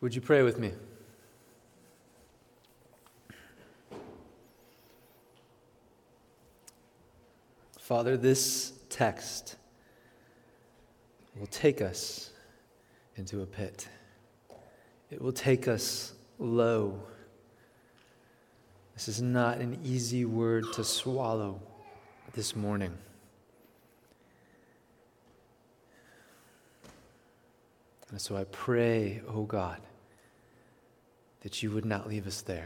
Would you pray with me? Father, this text will take us into a pit. It will take us low. This is not an easy word to swallow this morning. And so I pray, oh God, that you would not leave us there,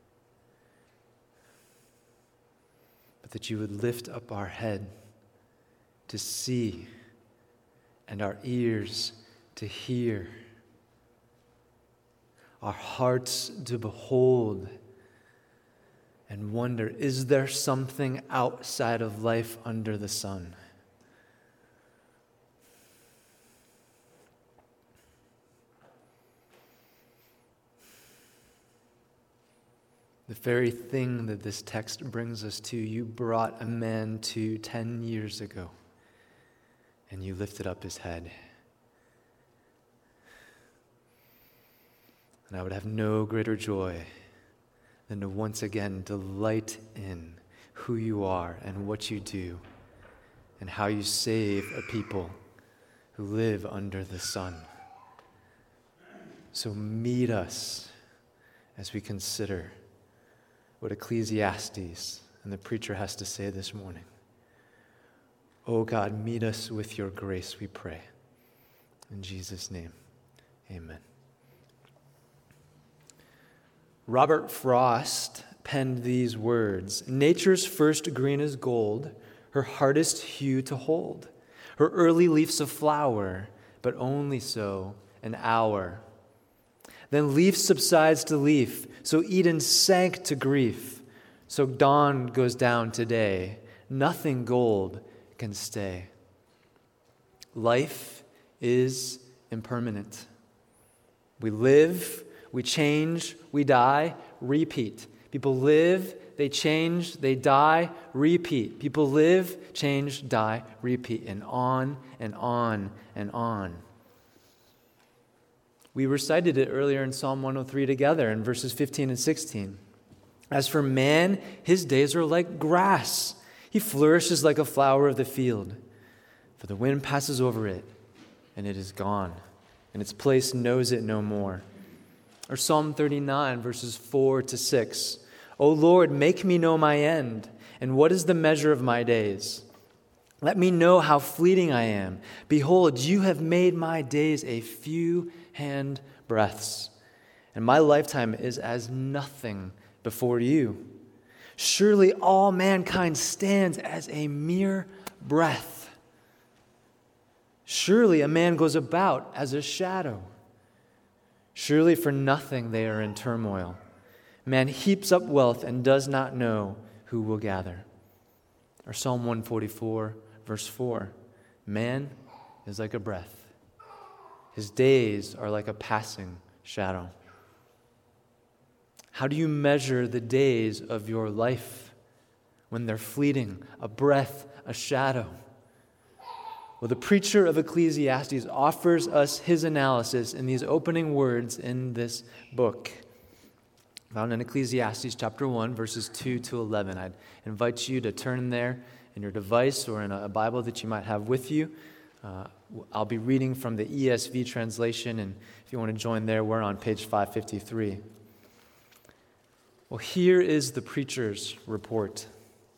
but that you would lift up our head to see and our ears to hear, our hearts to behold and wonder, is there something outside of life under the sun? The very thing that this text brings us to, you brought a man to 10 years ago, and you lifted up his head. And I would have no greater joy than to once again delight in who you are and what you do and how you save a people who live under the sun. So meet us as we consider what Ecclesiastes and the preacher has to say this morning. Oh God, meet us with your grace, we pray. In Jesus' name, amen. Robert Frost penned these words: "Nature's first green is gold, her hardest hue to hold. Her early leaf's a flower, but only so an hour. Then leaf subsides to leaf, so Eden sank to grief. So dawn goes down today, nothing gold can stay." Life is impermanent. We live, we change, we die, repeat. People live, they change, they die, repeat. People live, change, die, repeat, and on and on and on. We recited it earlier in Psalm 103 together in verses 15 and 16. As for man, his days are like grass. He flourishes like a flower of the field. For the wind passes over it, and it is gone, and its place knows it no more. Or Psalm 39, verses 4 to 6. O Lord, make me know my end, and what is the measure of my days? Let me know how fleeting I am. Behold, you have made my days a few hand breaths, and my lifetime is as nothing before you. Surely all mankind stands as a mere breath. Surely a man goes about as a shadow. Surely for nothing they are in turmoil. Man heaps up wealth and does not know who will gather. Or Psalm 144, verse 4. Man is like a breath. His days are like a passing shadow. How do you measure the days of your life when they're fleeting, a breath, a shadow? Well, the preacher of Ecclesiastes offers us his analysis in these opening words in this book, found in Ecclesiastes chapter 1, verses 2 to 11. I'd invite you to turn there in your device or in a Bible that you might have with you. I'll be reading from the ESV translation, and if you want to join there, we're on page 553. Well, here is the preacher's report.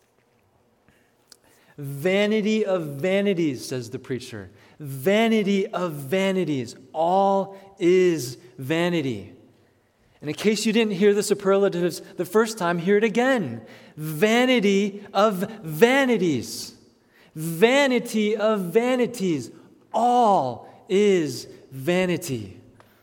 Vanity of vanities, says the preacher. Vanity of vanities. All is vanity. And in case you didn't hear the superlatives the first time, hear it again. Vanity of vanities. Vanity of vanities. All is vanity.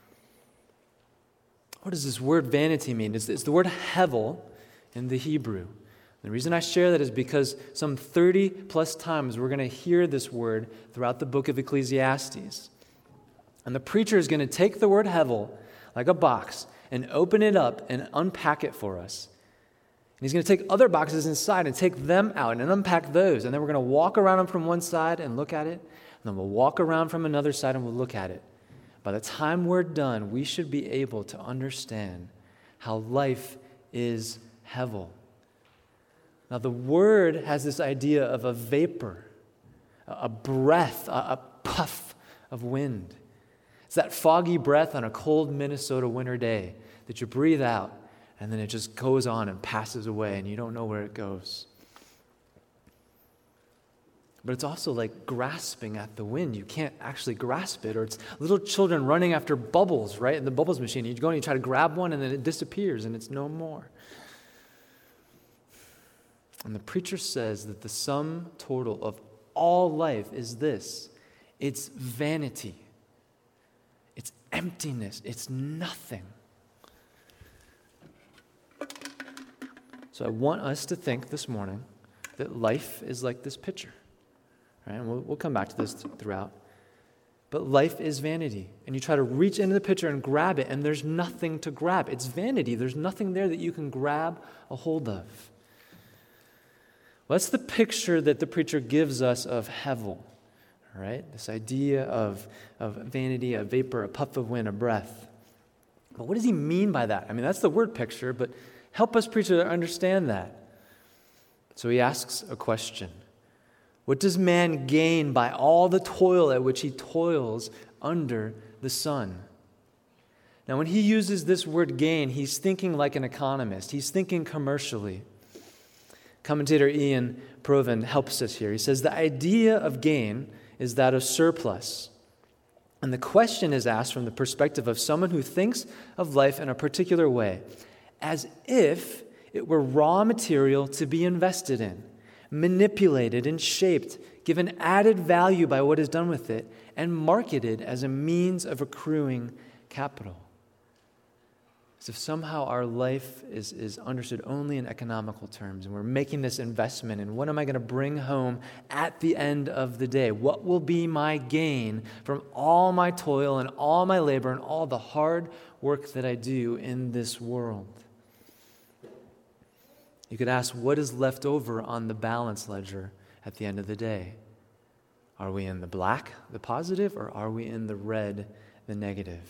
What does this word vanity mean? It's the word hevel in the Hebrew. The reason I share that is because some 30 plus times we're going to hear this word throughout the book of Ecclesiastes. And the preacher is going to take the word hevel like a box and open it up and unpack it for us. And he's going to take other boxes inside and take them out and unpack those. And then we're going to walk around them from one side and look at it. And then we'll walk around from another side and we'll look at it. by the time we're done, we should be able to understand how life is hevel. Now, the word has this idea of a vapor, a breath, a puff of wind. It's that foggy breath on a cold Minnesota winter day that you breathe out, and then it just goes on and passes away, and you don't know where it goes. But it's also like grasping at the wind. You can't actually grasp it. Or it's little children running after bubbles, right, in the bubbles machine. You go and you try to grab one, and then it disappears, and it's no more. And the preacher says that the sum total of all life is this. It's vanity. It's emptiness. It's nothing. So I want us to think this morning that life is like this pitcher. Right? And we'll come back to this throughout. But life is vanity. And you try to reach into the pitcher and grab it, and there's nothing to grab. It's vanity. There's nothing there that you can grab a hold of. Well, that's the picture that the preacher gives us of hevel, right? This idea of vanity, a vapor, a puff of wind, a breath. But what does he mean by that? I mean, that's the word picture, but help us, preacher, to understand that. So he asks a question. What does man gain by all the toil at which he toils under the sun? Now, when he uses this word gain, he's thinking like an economist. He's thinking commercially. Commentator Ian Provan helps us here. He says the idea of gain is that of surplus. And the question is asked from the perspective of someone who thinks of life in a particular way, as if it were raw material to be invested in, manipulated and shaped, given added value by what is done with it, and marketed as a means of accruing capital. As if somehow our life is understood only in economical terms, and we're making this investment in what am I going to bring home at the end of the day? What will be my gain from all my toil and all my labor and all the hard work that I do in this world? You could ask, what is left over on the balance ledger at the end of the day? Are we in the black, the positive, or are we in the red, the negative?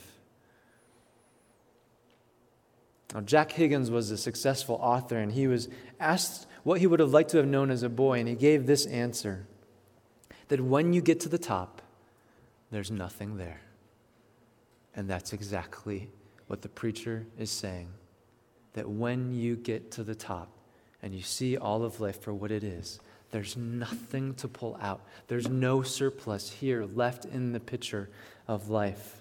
Now, Jack Higgins was a successful author, and he was asked what he would have liked to have known as a boy, and he gave this answer, that when you get to the top, there's nothing there. And that's exactly what the preacher is saying, that when you get to the top and you see all of life for what it is, there's nothing to pull out. There's no surplus here left in the picture of life.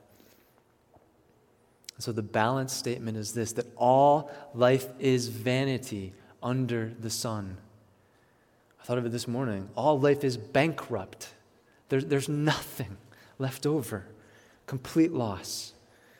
So the balance statement is this, that all life is vanity under the sun. I thought of it this morning. All life is bankrupt. There's nothing left over. Complete loss.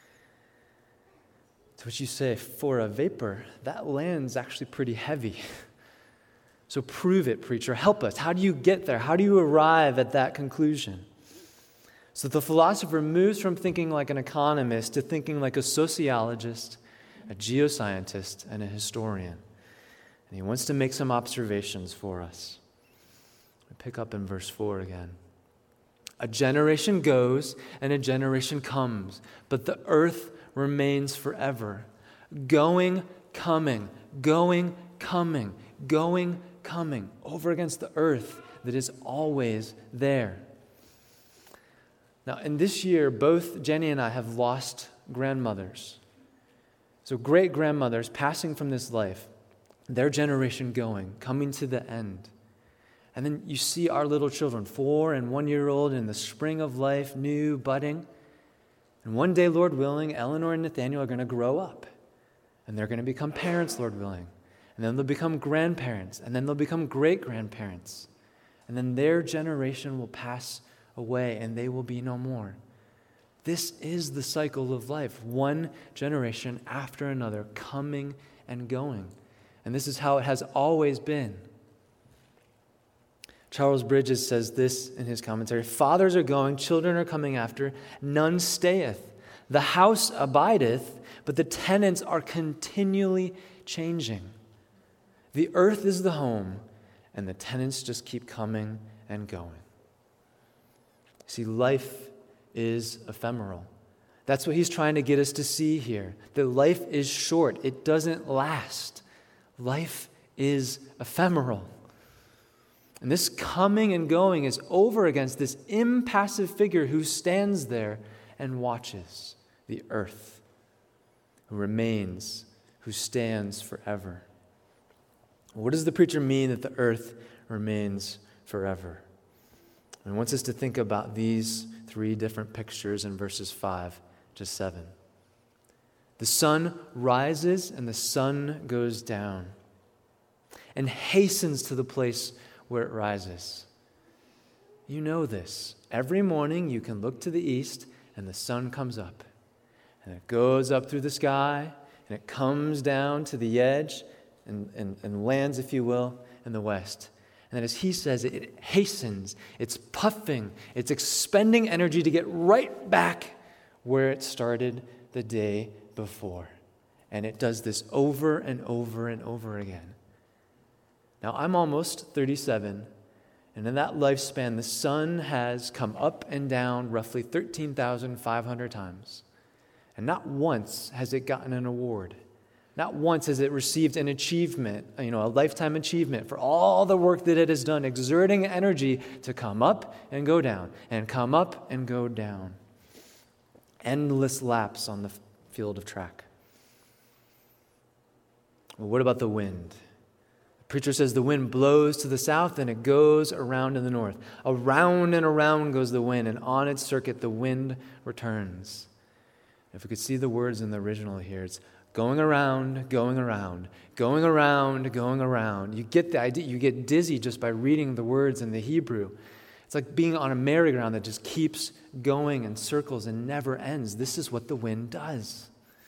To which you say, for a vapor, that land's actually pretty heavy. So prove it, preacher. Help us. How do you get there? How do you arrive at that conclusion? So the philosopher moves from thinking like an economist to thinking like a sociologist, a geoscientist, and a historian. And he wants to make some observations for us. We pick up in verse 4 again. A generation goes and a generation comes, but the earth remains forever. Going, coming, going, coming, going, coming, over against the earth that is always there. Now, in this year, both Jenny and I have lost grandmothers. So great-grandmothers passing from this life, their generation going, coming to the end. And then you see our little children, 4 and 1 year old in the spring of life, new, budding. And one day, Lord willing, Eleanor and Nathaniel are going to grow up. And they're going to become parents, Lord willing. And then they'll become grandparents. And then they'll become great-grandparents. And then their generation will pass away and they will be no more. This is the cycle of life, one generation after another, coming and going. And this is how it has always been. Charles Bridges says this in his commentary, fathers are going, children are coming after, none stayeth. The house abideth, but the tenants are continually changing. The earth is the home, and the tenants just keep coming and going. See, life is ephemeral. That's what he's trying to get us to see here. That life is short. It doesn't last. Life is ephemeral. And this coming and going is over against this impassive figure who stands there and watches the earth, who remains, who stands forever. What does the preacher mean that the earth remains forever? He wants us to think about these three different pictures in verses 5 to 7. The sun rises and the sun goes down and hastens to the place where it rises. You know this. Every morning you can look to the east and the sun comes up. And it goes up through the sky and it comes down to the edge and lands, if you will, in the west. And then as he says it hastens, it's puffing, it's expending energy to get right back where it started the day before. And it does this over and over and over again. Now, I'm almost 37, and in that lifespan, the sun has come up and down roughly 13,500 times. And not once has it gotten an award. Not once has it received an achievement, a lifetime achievement for all the work that it has done, exerting energy to come up and go down, and come up and go down. Endless laps on the field of track. Well, what about the wind? The preacher says the wind blows to the south and it goes around in the north. Around and around goes the wind, and on its circuit the wind returns. If we could see the words in the original here, it's going around, going around, going around, going around. You get the idea. You get dizzy just by reading the words in the Hebrew. It's like being on a merry-go-round that just keeps going in circles and never ends. This is what the wind does.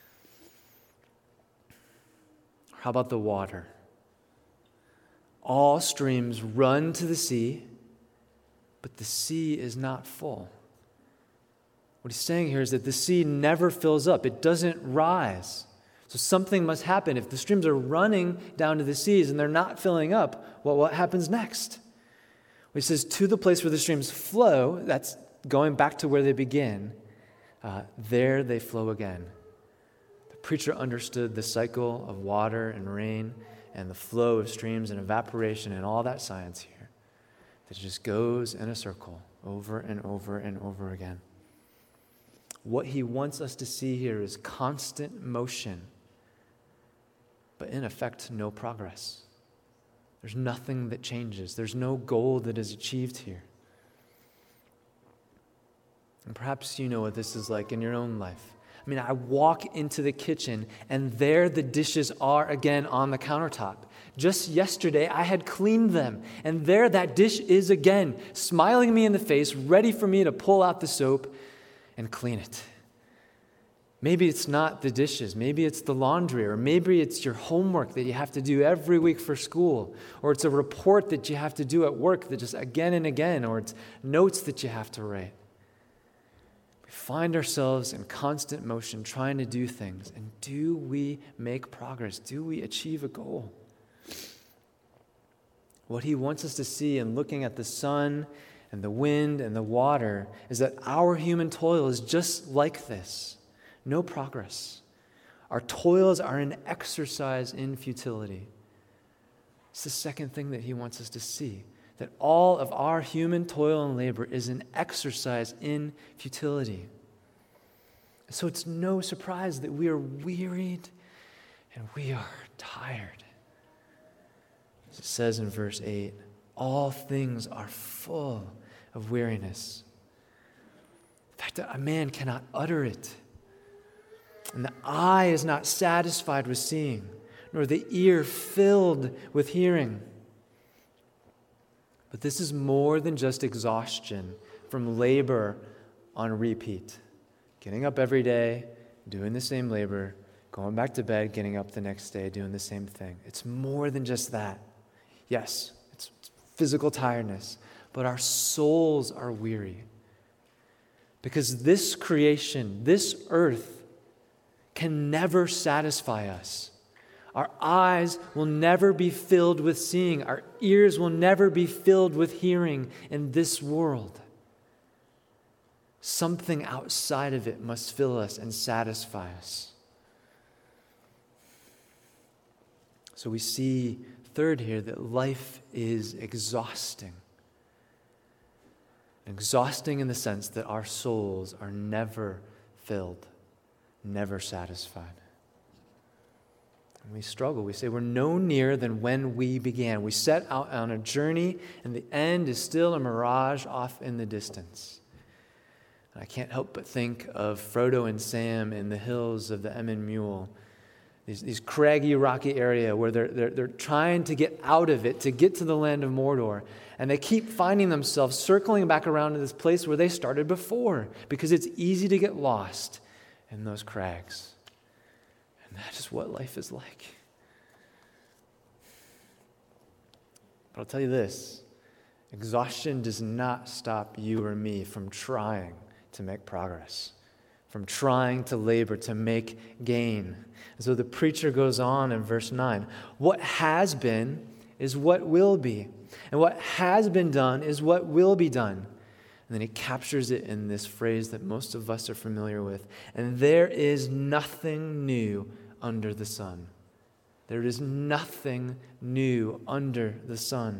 How about the water? All streams run to the sea, but the sea is not full. What he's saying here is that the sea never fills up. It doesn't rise. So something must happen. If the streams are running down to the seas and they're not filling up, well, what happens next? He says, to the place where the streams flow, that's going back to where they begin, there they flow again. The preacher understood the cycle of water and rain and the flow of streams and evaporation and all that science here. That just goes in a circle over and over and over again. What he wants us to see here is constant motion, but in effect, no progress. There's nothing that changes. There's no goal that is achieved here. And perhaps you know what this is like in your own life. I mean, I walk into the kitchen and there the dishes are again on the countertop. Just yesterday, I had cleaned them, and there that dish is again, smiling me in the face, ready for me to pull out the soap and clean it. Maybe it's not the dishes, maybe it's the laundry, or maybe it's your homework that you have to do every week for school, or it's a report that you have to do at work that just again and again, or it's notes that you have to write. We find ourselves in constant motion trying to do things, and do we make progress? Do we achieve a goal? What he wants us to see in looking at the sun and the wind and the water is that our human toil is just like this. No progress. Our toils are an exercise in futility. It's the second thing that he wants us to see, that all of our human toil and labor is an exercise in futility. So it's no surprise that we are wearied and we are tired. As it says in verse 8, all things are full of weariness. In fact, a man cannot utter it. And the eye is not satisfied with seeing, nor the ear filled with hearing. But this is more than just exhaustion from labor on repeat. Getting up every day, doing the same labor, going back to bed, getting up the next day, doing the same thing. It's more than just that. Yes, it's physical tiredness, but our souls are weary. Because this creation, this earth, can never satisfy us. Our eyes will never be filled with seeing. Our ears will never be filled with hearing in this world. Something outside of it must fill us and satisfy us. So we see, third here, that life is exhausting. Exhausting in the sense that our souls are never filled, never satisfied. And we struggle. We say we're no nearer than when we began. We set out on a journey, and the end is still a mirage off in the distance. And I can't help but think of Frodo and Sam in the hills of the Emyn Muil. These craggy, rocky area where they're trying to get out of it, to get to the land of Mordor. And they keep finding themselves circling back around to this place where they started before, because it's easy to get lost in those crags. And that is what life is like. But I'll tell you this, exhaustion does not stop you or me from trying to make progress, from trying to labor, to make gain. And so the preacher goes on in verse 9, what has been is what will be, and what has been done is what will be done. And then he captures it in this phrase that most of us are familiar with, and there is nothing new under the sun. There is nothing new under the sun.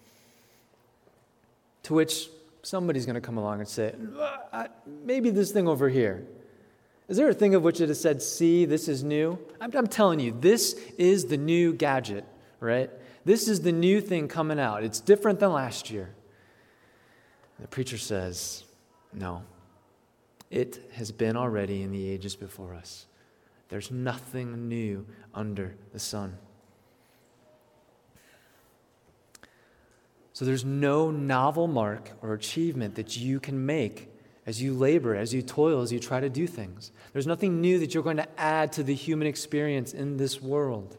To which somebody's going to come along and say, maybe this thing over here. Is there a thing of which it has said, see, this is new? I'm telling you, this is the new gadget, right? This is the new thing coming out. It's different than last year. The preacher says, no, it has been already in the ages before us. There's nothing new under the sun. So there's no novel mark or achievement that you can make as you labor, as you toil, as you try to do things. There's nothing new that you're going to add to the human experience in this world.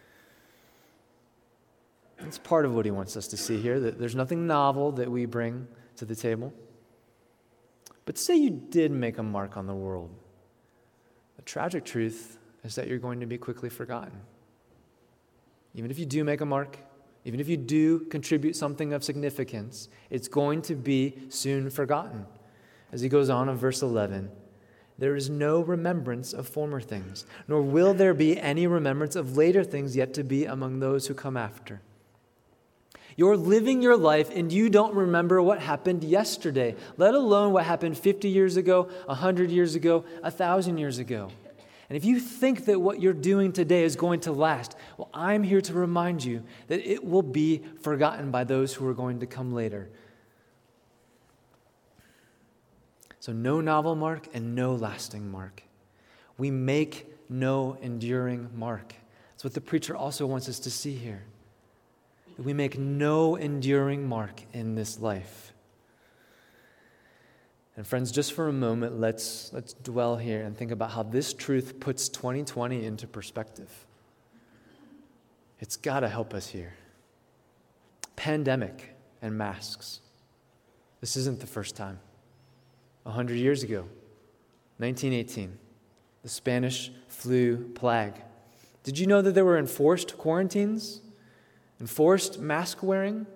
That's part of what he wants us to see here, that there's nothing novel that we bring to the table. But say you did make a mark on the world. The tragic truth is that you're going to be quickly forgotten. Even if you do make a mark, even if you do contribute something of significance, it's going to be soon forgotten. As he goes on in verse 11, there is no remembrance of former things, nor will there be any remembrance of later things yet to be among those who come after. You're living your life and you don't remember what happened yesterday, let alone what happened 50 years ago, 100 years ago, 1,000 years ago. And if you think that what you're doing today is going to last, well, I'm here to remind you that it will be forgotten by those who are going to come later. So no novel mark and no lasting mark. We make no enduring mark. That's what the preacher also wants us to see here. That we make no enduring mark in this life. And friends, just for a moment, let's dwell here and think about how this truth puts 2020 into perspective. It's got to help us here. Pandemic and masks. This isn't the first time. 100 years ago, 1918, the Spanish flu plague. Did you know that there were enforced quarantines? Enforced mask wearing?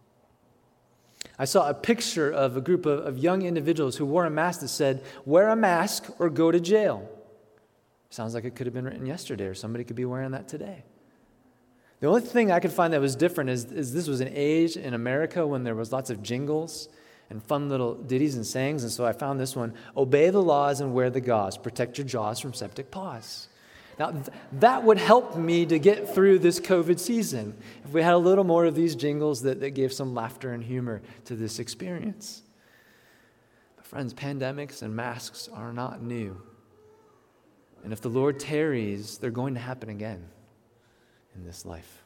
I saw a picture of a group of young individuals who wore a mask that said, wear a mask or go to jail. Sounds like it could have been written yesterday, or somebody could be wearing that today. The only thing I could find that was different is this was an age in America when there was lots of jingles and fun little ditties and sayings, and so I found this one, obey the laws and wear the gauze, protect your jaws from septic paws. Now, that would help me to get through this COVID season if we had a little more of these jingles that gave some laughter and humor to this experience. But friends, pandemics and masks are not new. And if the Lord tarries, they're going to happen again in this life.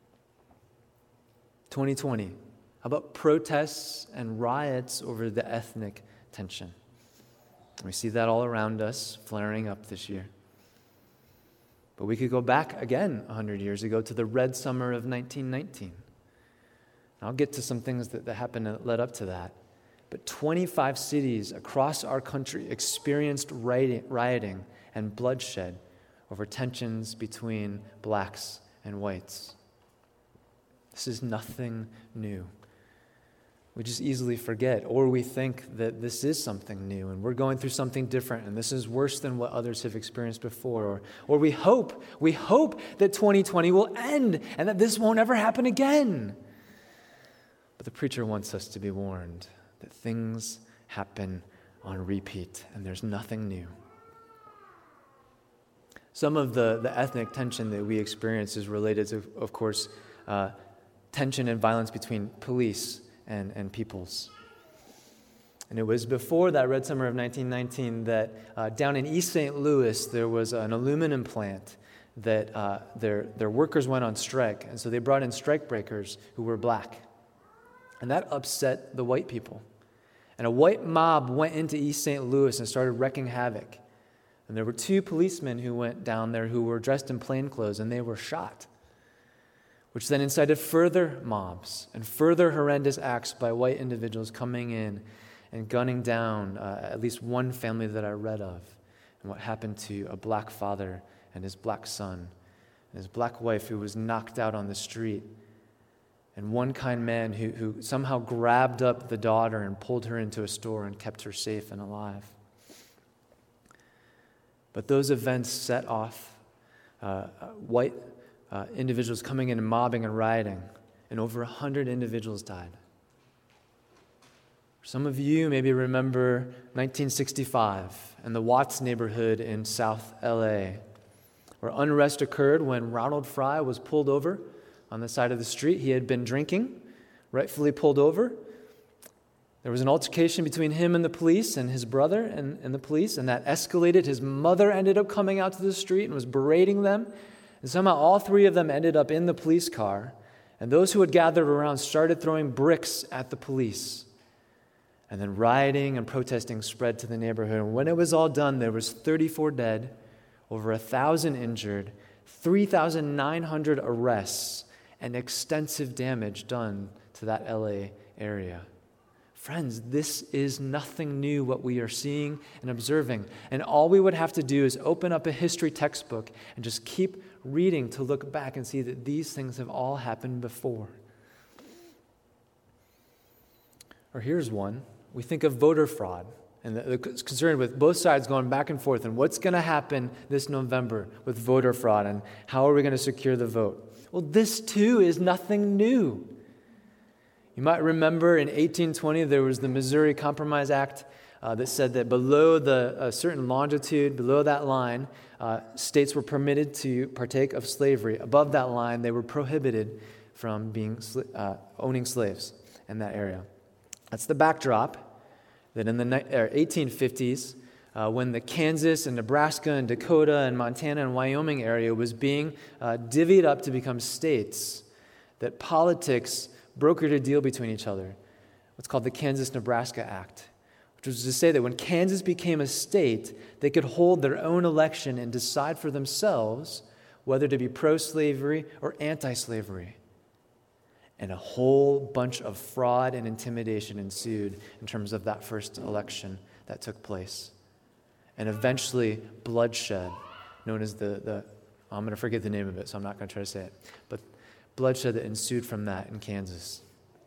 2020, how about protests and riots over the ethnic tension? We see that all around us flaring up this year. But we could go back again 100 years ago to the red summer of 1919. I'll get to some things that happened that led up to that. But 25 cities across our country experienced rioting and bloodshed over tensions between blacks and whites. This is nothing new. we just easily forget, or we think that this is something new and we're going through something different and this is worse than what others have experienced before. Or we hope that 2020 will end and that this won't ever happen again. But the preacher wants us to be warned that things happen on repeat and there's nothing new. Some of the ethnic tension that we experience is related to, of course, tension and violence between police and peoples. And it was before that Red Summer of 1919 that down in East St. Louis there was an aluminum plant that their workers went on strike, and so they brought in strike breakers who were black. And that upset the white people. And a white mob went into East St. Louis and started wreaking havoc. And there were 2 policemen who went down there who were dressed in plainclothes, and they were shot, which then incited further mobs and further horrendous acts by white individuals coming in and gunning down at least one family that I read of, and what happened to a black father and his black son and his black wife who was knocked out on the street, and one kind man who somehow grabbed up the daughter and pulled her into a store and kept her safe and alive. But those events set off white individuals coming in and mobbing and rioting, and over 100 individuals died. Some of you maybe remember 1965 and the Watts neighborhood in South LA, where unrest occurred when Ronald Fry was pulled over on the side of the street. He had been drinking, rightfully pulled over. There was an altercation between him and the police and his brother and the police, and that escalated. His mother ended up coming out to the street and was berating them. And somehow all 3 of them ended up in the police car, and those who had gathered around started throwing bricks at the police. And then rioting and protesting spread to the neighborhood. And when it was all done, there was 34 dead, over 1,000 injured, 3,900 arrests, and extensive damage done to that LA area. Friends, this is nothing new what we are seeing and observing. And all we would have to do is open up a history textbook and just keep reading to look back and see that these things have all happened before. Or here's one. We think of voter fraud, and the concern with both sides going back and forth, and what's going to happen this November with voter fraud, and how are we going to secure the vote? Well, this too is nothing new. You might remember in 1820 there was the Missouri Compromise Act that said that below a certain longitude, below that line, states were permitted to partake of slavery. Above that line, they were prohibited from owning slaves in that area. That's the backdrop that in the 1850s, when the Kansas and Nebraska and Dakota and Montana and Wyoming area was being divvied up to become states, that politics brokered a deal between each other, what's called the Kansas-Nebraska Act, which was to say that when Kansas became a state, they could hold their own election and decide for themselves whether to be pro-slavery or anti-slavery. And a whole bunch of fraud and intimidation ensued in terms of that first election that took place. And eventually bloodshed, known as I'm going to forget the name of it, so I'm not going to try to say it, but bloodshed that ensued from that in Kansas.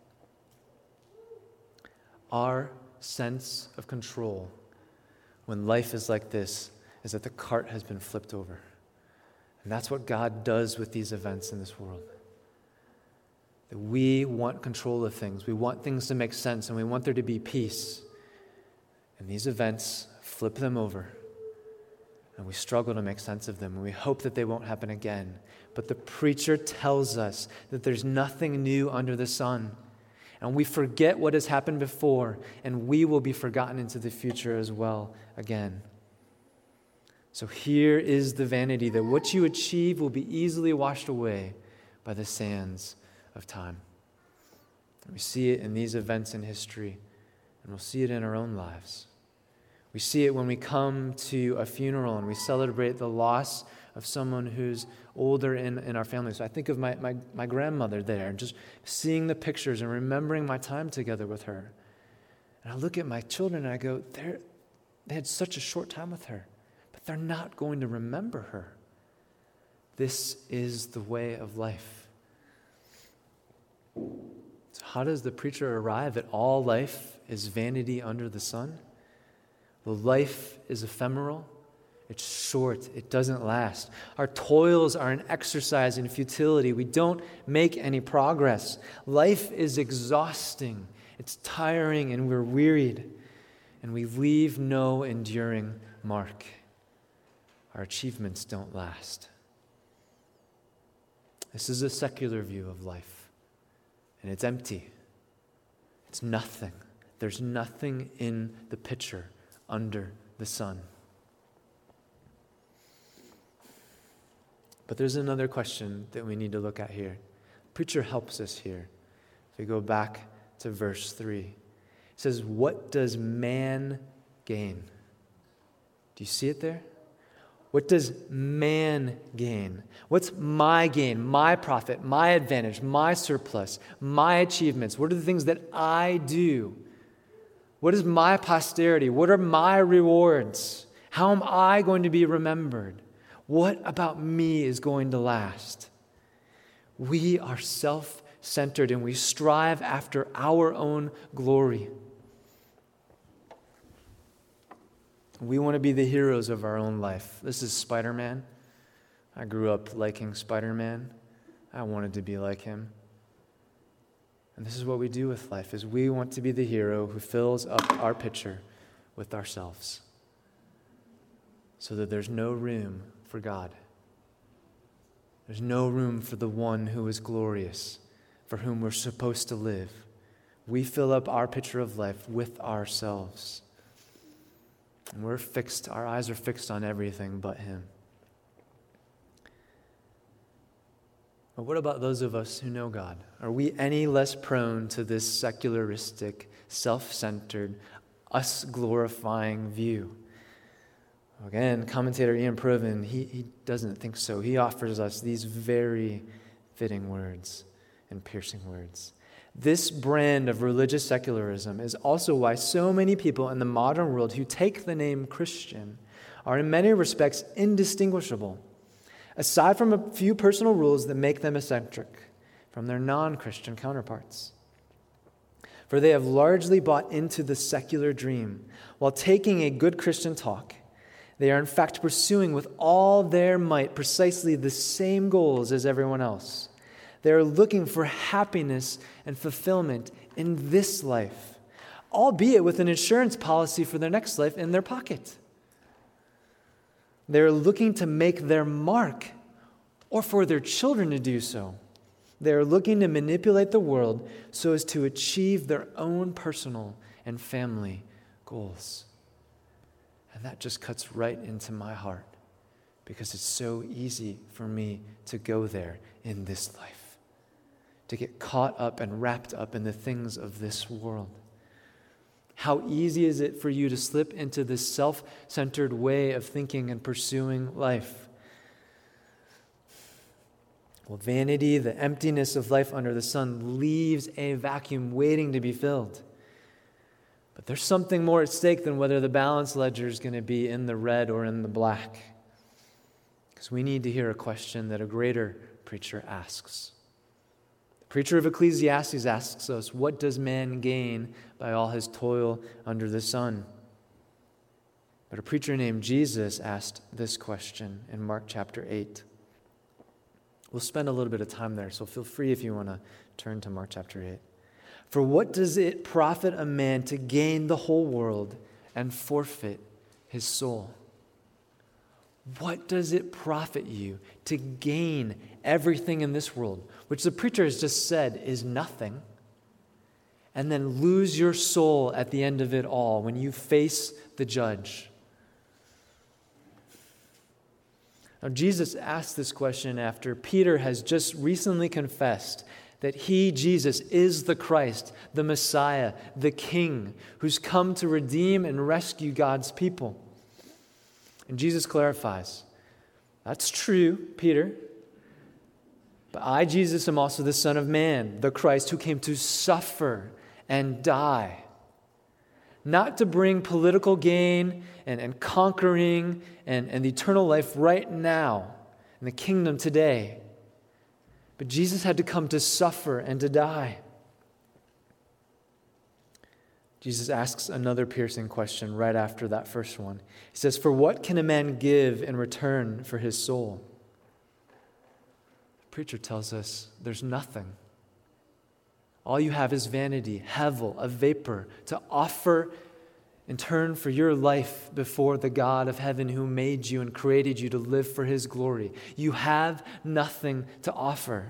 Our sense of control when life is like this is that the cart has been flipped over. And that's what God does with these events in this world. That we want control of things. We want things to make sense, and we want there to be peace. And these events flip them over. And we struggle to make sense of them, and we hope that they won't happen again. But the preacher tells us that there's nothing new under the sun. And we forget what has happened before, and we will be forgotten into the future as well again. So here is the vanity that what you achieve will be easily washed away by the sands of time. And we see it in these events in history, and we'll see it in our own lives. We see it when we come to a funeral and we celebrate the loss of someone who's older in our family. So I think of my grandmother there, and just seeing the pictures and remembering my time together with her. And I look at my children and I go, they had such a short time with her, but they're not going to remember her. This is the way of life. It's how does the preacher arrive at all life is vanity under the sun? Well, life is ephemeral. It's short. It doesn't last. Our toils are an exercise in futility. We don't make any progress. Life is exhausting. It's tiring, and we're wearied. And we leave no enduring mark. Our achievements don't last. This is a secular view of life. And it's empty. It's nothing. There's nothing in the picture under the sun. But there's another question that we need to look at here. The preacher helps us here. If we go back to verse 3, it says, what does man gain? Do you see it there? What does man gain? What's my gain, my profit, my advantage, my surplus, my achievements? What are the things that I do? What is my posterity? What are my rewards? How am I going to be remembered? What about me is going to last? We are self-centered and we strive after our own glory. We want to be the heroes of our own life. This is Spider-Man. I grew up liking Spider-Man. I wanted to be like him. And this is what we do with life, is we want to be the hero who fills up our pitcher with ourselves so that there's no room for God. There's no room for the one who is glorious, for whom we're supposed to live. We fill up our pitcher of life with ourselves. And our eyes are fixed on everything but Him. But what about those of us who know God? Are we any less prone to this secularistic, self-centered, us-glorifying view? Again, commentator Ian Provan, he doesn't think so. He offers us these very fitting words and piercing words. This brand of religious secularism is also why so many people in the modern world who take the name Christian are in many respects indistinguishable, aside from a few personal rules that make them eccentric from their non-Christian counterparts. For they have largely bought into the secular dream. While taking a good Christian talk, they are in fact pursuing with all their might precisely the same goals as everyone else. They are looking for happiness and fulfillment in this life, albeit with an insurance policy for their next life in their pocket. They are looking to make their mark, or for their children to do so. They are looking to manipulate the world so as to achieve their own personal and family goals. And that just cuts right into my heart, because it's so easy for me to go there in this life, to get caught up and wrapped up in the things of this world. How easy is it for you to slip into this self-centered way of thinking and pursuing life? Well, vanity, the emptiness of life under the sun, leaves a vacuum waiting to be filled. But there's something more at stake than whether the balance ledger is going to be in the red or in the black. Because we need to hear a question that a greater preacher asks. The preacher of Ecclesiastes asks us, what does man gain by all his toil under the sun? But a preacher named Jesus asked this question in Mark chapter 8. We'll spend a little bit of time there, so feel free if you want to turn to Mark chapter 8. For what does it profit a man to gain the whole world and forfeit his soul? What does it profit you to gain everything in this world, which the preacher has just said is nothing, and then lose your soul at the end of it all when you face the judge? Now, Jesus asked this question after Peter has just recently confessed that he, Jesus, is the Christ, the Messiah, the King, who's come to redeem and rescue God's people. And Jesus clarifies, that's true, Peter, but I, Jesus, am also the Son of Man, the Christ, who came to suffer and die, not to bring political gain and conquering and the eternal life right now in the kingdom today. But Jesus had to come to suffer and to die. Jesus asks another piercing question right after that first one. He says, "For what can a man give in return for his soul?" The preacher tells us there's nothing. All you have is vanity, hevel, a vapor, to offer in turn for your life before the God of heaven who made you and created you to live for his glory. You have nothing to offer.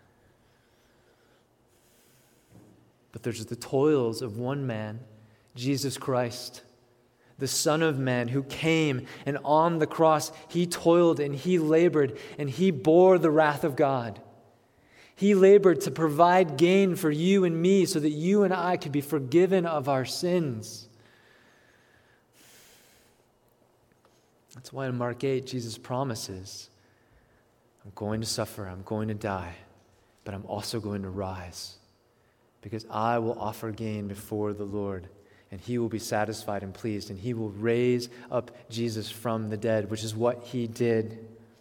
But there's the toils of one man, Jesus Christ, the Son of Man, who came, and on the cross he toiled and he labored and he bore the wrath of God. He labored to provide gain for you and me so that you and I could be forgiven of our sins. That's why in Mark 8, Jesus promises, I'm going to suffer, I'm going to die, but I'm also going to rise, because I will offer gain before the Lord, and he will be satisfied and pleased, and he will raise up Jesus from the dead, which is what he did.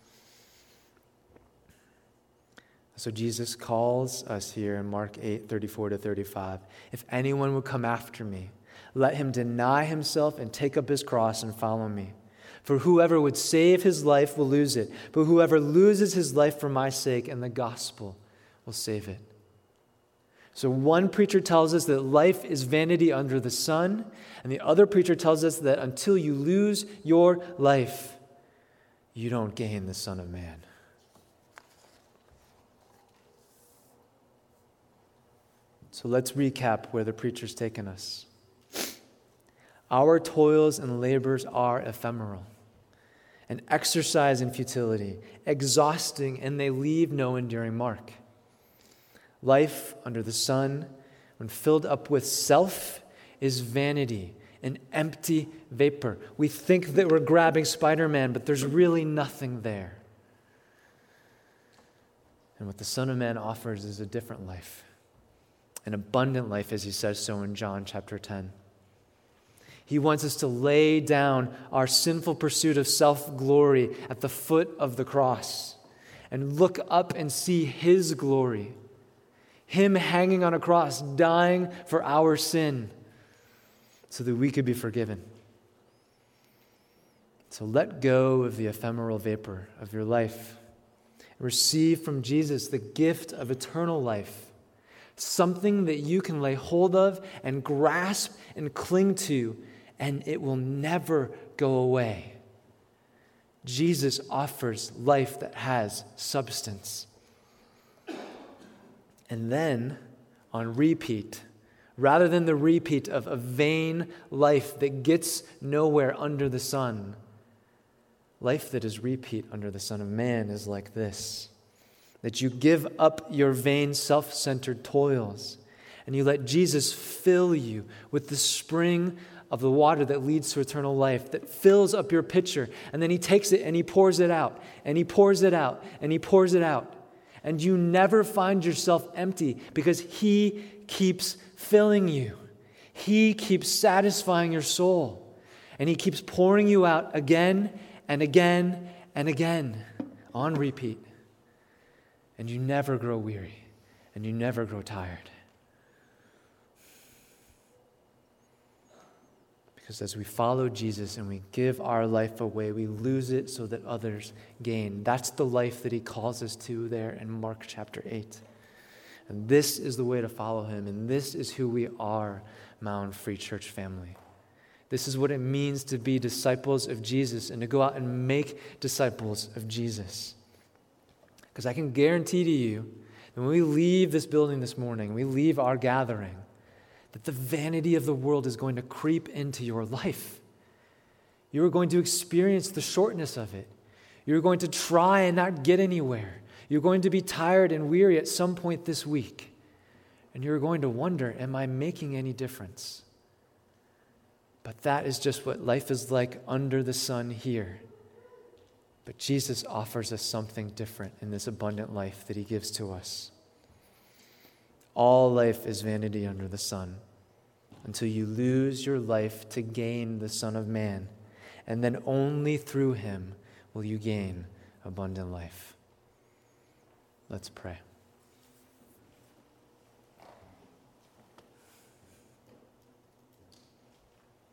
So Jesus calls us here in Mark 8:34-35. If anyone would come after me, let him deny himself and take up his cross and follow me. For whoever would save his life will lose it, but whoever loses his life for my sake and the gospel will save it. So one preacher tells us that life is vanity under the sun, and the other preacher tells us that until you lose your life, you don't gain the Son of Man. So let's recap where the preacher's taken us. Our toils and labors are ephemeral, an exercise in futility, exhausting, and they leave no enduring mark. Life under the sun, when filled up with self, is vanity, an empty vapor. We think that we're grabbing Spider-Man, but there's really nothing there. And what the Son of Man offers is a different life, an abundant life, as he says so in John chapter 10. He wants us to lay down our sinful pursuit of self-glory at the foot of the cross and look up and see his glory, him hanging on a cross, dying for our sin so that we could be forgiven. So let go of the ephemeral vapor of your life and receive from Jesus the gift of eternal life, something that you can lay hold of and grasp and cling to, and it will never go away. Jesus offers life that has substance. And then, on repeat, rather than the repeat of a vain life that gets nowhere under the sun, life that is repeat under the Son of Man is like this: that you give up your vain, self-centered toils, and you let Jesus fill you with the spring of the water that leads to eternal life, that fills up your pitcher, and then he takes it and he pours it out, and he pours it out, and he pours it out. And you never find yourself empty because he keeps filling you. He keeps satisfying your soul, and he keeps pouring you out again and again and again on repeat. And you never grow weary, and you never grow tired. Because as we follow Jesus and we give our life away, we lose it so that others gain. That's the life that he calls us to there in Mark chapter 8. And this is the way to follow him, and this is who we are, Mound Free Church family. This is what it means to be disciples of Jesus and to go out and make disciples of Jesus. Because I can guarantee to you that when we leave this building this morning, we leave our gathering, that the vanity of the world is going to creep into your life. You are going to experience the shortness of it. You're going to try and not get anywhere. You're going to be tired and weary at some point this week. And you're going to wonder, am I making any difference? But that is just what life is like under the sun here. But Jesus offers us something different in this abundant life that he gives to us. All life is vanity under the sun until you lose your life to gain the Son of Man. And then only through him will you gain abundant life. Let's pray.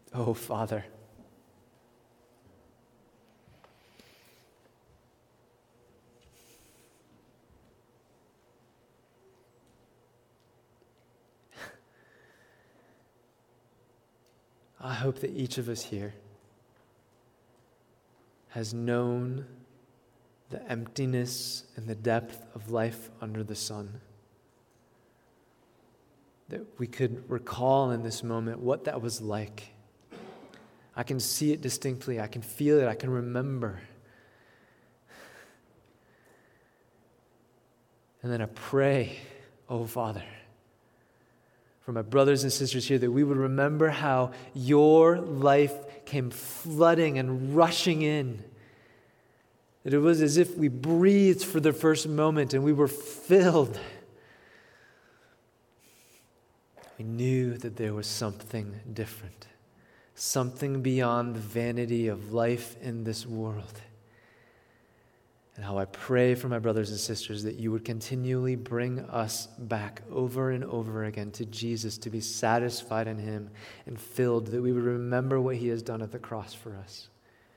Oh, Father, I hope that each of us here has known the emptiness and the depth of life under the sun. That we could recall in this moment what that was like. I can see it distinctly. I can feel it. I can remember. And then I pray, oh Father, for my brothers and sisters here, that we would remember how your life came flooding and rushing in. That it was as if we breathed for the first moment and we were filled. We knew that there was something different, something beyond the vanity of life in this world. And how I pray for my brothers and sisters that you would continually bring us back over and over again to Jesus, to be satisfied in him and filled, that we would remember what he has done at the cross for us.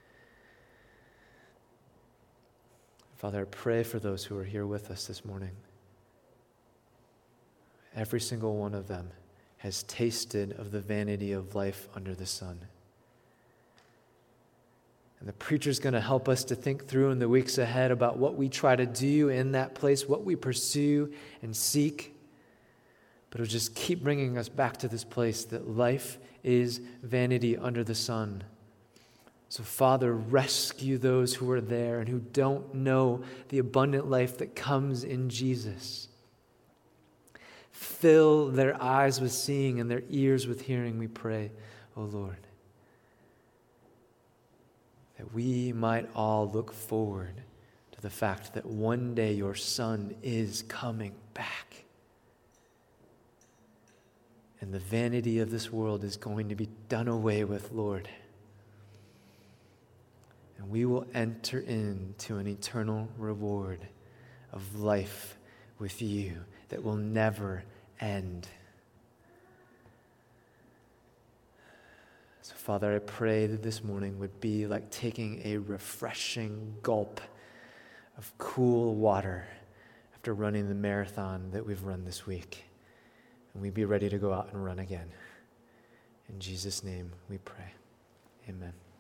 Father, I pray for those who are here with us this morning. Every single one of them has tasted of the vanity of life under the sun. And the preacher's going to help us to think through in the weeks ahead about what we try to do in that place, what we pursue and seek. But it'll just keep bringing us back to this place that life is vanity under the sun. So, Father, rescue those who are there and who don't know the abundant life that comes in Jesus. Fill their eyes with seeing and their ears with hearing, we pray, O Lord. That we might all look forward to the fact that one day your Son is coming back. And the vanity of this world is going to be done away with, Lord. And we will enter into an eternal reward of life with you that will never end. So, Father, I pray that this morning would be like taking a refreshing gulp of cool water after running the marathon that we've run this week. And we'd be ready to go out and run again. In Jesus' name we pray. Amen.